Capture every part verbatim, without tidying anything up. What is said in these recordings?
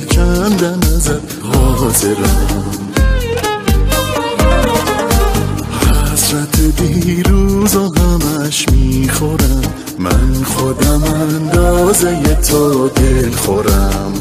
دل کندن ازت حاضرم. حسرت دیروز و همش میخورم، من خودم اندازه تو دل خورم.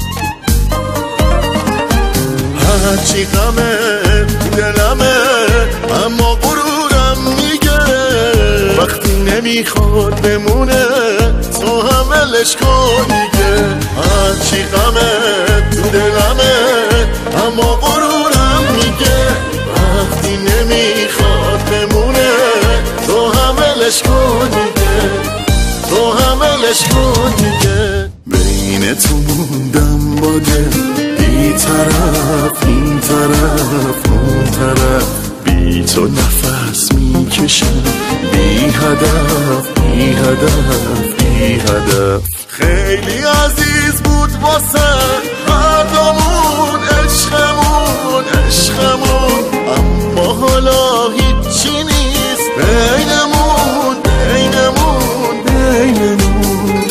هرچی غمه دلمه اما غرورم میگه وقتی نمیخواد بمونه تو هم ولش کن دیگه. هرچی غمه تو دلمه اما غرورم میگه وقتی نمیخواد بمونه تو هم ولش کن دیگه، تو هم ولش کن دیگه. بین تو موندم با دل بی طرف این طرف اون طرف، بی تو نفس میکشم بی هدف بی هدف بی هدف. خیلی عزیز بود واسه هر دومون عشقمون عشقمون، اما حالا هیچی نیست بینمون بینمون بینمون.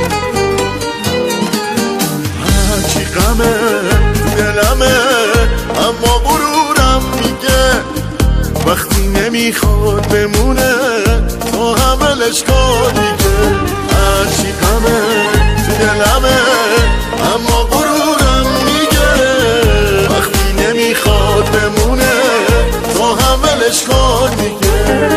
هرچی غمه دلمه اما غرورم میگه وقتی نمیخواد بمونه تو هم ولش کن دیگه. هرچی غمه دلمه اما غرورم میگه وقتی نمیخواد بمونه تو هم ولش کن دیگه.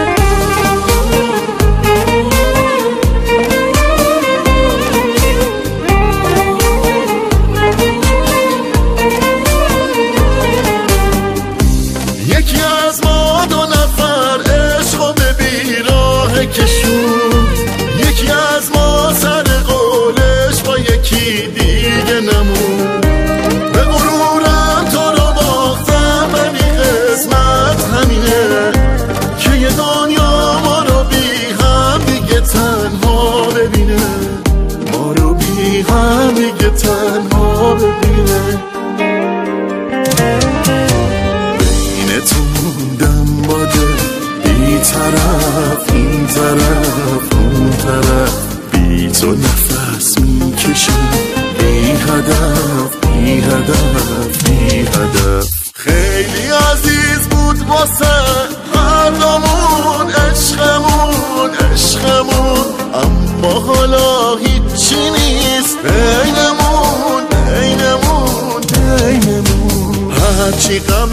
یکی از ما دو نفر عشقو به بیراه کشون، یکی از ما سر قولش با یکی دیگه نمون. به غرورم تو رو باختم ولی قسمت همینه که یه دنیا ما رو بی هم دیگه تنها ببینه، ما رو بی هم دیگه تنها ببینه. تو موندم با دل بی طرف این طرف اون طرف، بی تو نفس میکشم بی هدف بی هدف بی هدف. خیلی عزیز بود واسه هر دومون عشقمون عشقمون، اما حالا هیچی نیست بینمون بینمون بینمون. هرچی